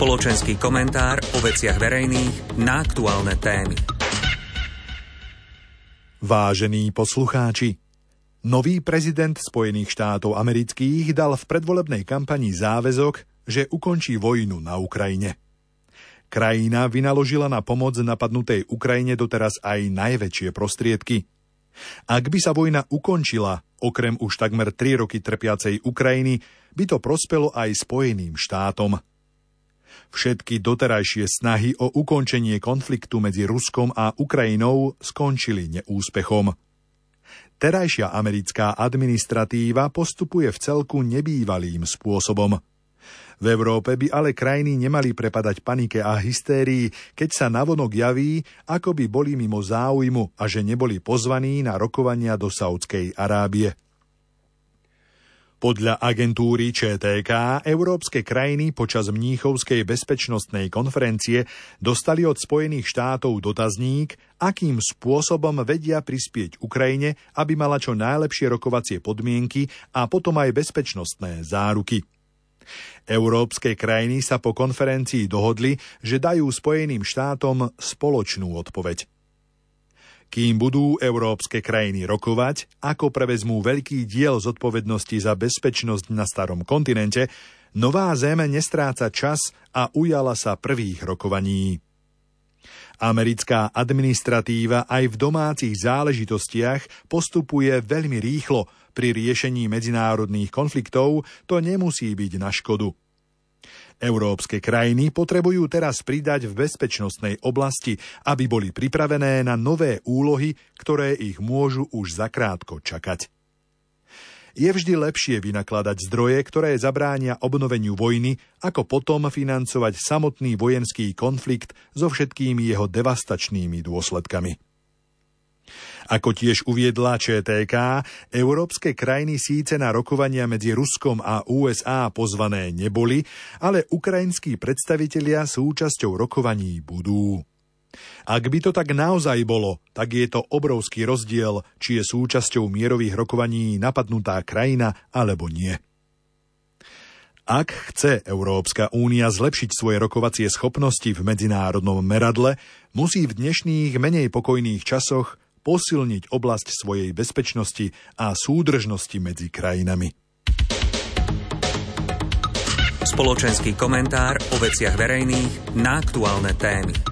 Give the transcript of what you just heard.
Spoločenský komentár o veciach verejných na aktuálne témy. Vážení poslucháči, nový prezident Spojených štátov amerických dal v predvolebnej kampani záväzok, že ukončí vojnu na Ukrajine. Krajina vynaložila na pomoc napadnutej Ukrajine doteraz aj najväčšie prostriedky. Ak by sa vojna ukončila, okrem už takmer 3 roky trpiacej Ukrajiny, by to prospelo aj Spojeným štátom. Všetky doterajšie snahy o ukončenie konfliktu medzi Ruskom a Ukrajinou skončili neúspechom. Terajšia americká administratíva postupuje vcelku nebývalým spôsobom. V Európe by ale krajiny nemali prepadať panike a hystérii, keď sa navonok javí, ako by boli mimo záujmu a že neboli pozvaní na rokovania do Saúdskej Arábie. Podľa agentúry ČTK európske krajiny počas Mníchovskej bezpečnostnej konferencie dostali od Spojených štátov dotazník, akým spôsobom vedia prispieť Ukrajine, aby mala čo najlepšie rokovacie podmienky a potom aj bezpečnostné záruky. Európske krajiny sa po konferencii dohodli, že dajú Spojeným štátom spoločnú odpoveď. Kým budú európske krajiny rokovať, ako prevezmú veľký diel zodpovednosti za bezpečnosť na starom kontinente, nová zem nestráca čas a ujala sa prvých rokovaní. Americká administratíva aj v domácich záležitostiach postupuje veľmi rýchlo. Pri riešení medzinárodných konfliktov to nemusí byť na škodu. Európske krajiny potrebujú teraz pridať v bezpečnostnej oblasti, aby boli pripravené na nové úlohy, ktoré ich môžu už zakrátko čakať. Je vždy lepšie vynakladať zdroje, ktoré zabránia obnoveniu vojny, ako potom financovať samotný vojenský konflikt so všetkými jeho devastačnými dôsledkami. Ako tiež uviedla ČTK, európske krajiny síce na rokovania medzi Ruskom a USA pozvané neboli, ale ukrajinskí predstavitelia súčasťou rokovaní budú. Ak by to tak naozaj bolo, tak je to obrovský rozdiel, či je súčasťou mierových rokovaní napadnutá krajina alebo nie. Ak chce Európska únia zlepšiť svoje rokovacie schopnosti v medzinárodnom meradle, musí v dnešných menej pokojných časoch posilniť oblasť svojej bezpečnosti a súdržnosti medzi krajinami. Spoločenský komentár o veciach verejných na aktuálne témy.